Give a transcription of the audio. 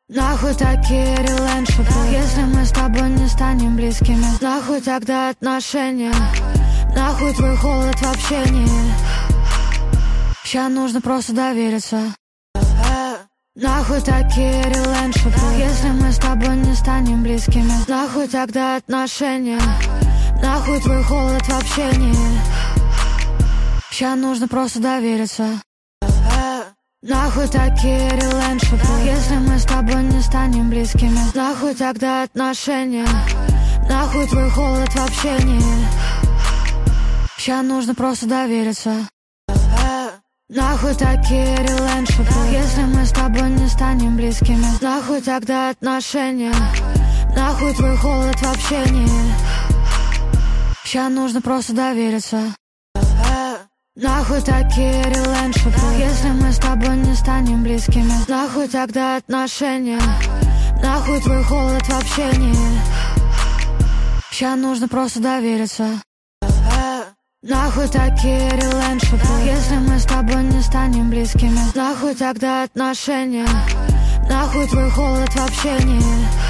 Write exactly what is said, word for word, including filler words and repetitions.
Нахуй такие релэншипы, если мы с тобой не станем близкими. Нахуй тогда отношения, нахуй твой холод в общении. Ща нужно просто довериться. Нахуй такие релэншипы, если мы с тобой не станем близкими. Нахуй тогда отношения, нахуй твой холод в общении. Ща нужно просто довериться. Нахуй такие релэншипы, если мы с тобой не станем близкими. Нахуй тогда отношения, нахуй твой холод в общении. Ща нужно просто довериться. Нахуй такие релэншипы, если мы с тобой не станем близкими. Нахуй тогда отношения, нахуй твой холод в общении. Ща нужно просто довериться. Нахуй такие релэншипы, если мы с тобой не станем близкими. Нахуй тогда отношения, нахуй твой холод в общении. Ща нужно просто довериться. Нахуй такие релэншипы, если мы с тобой не станем близкими. Нахуй тогда отношения, нахуй твой холод в общении.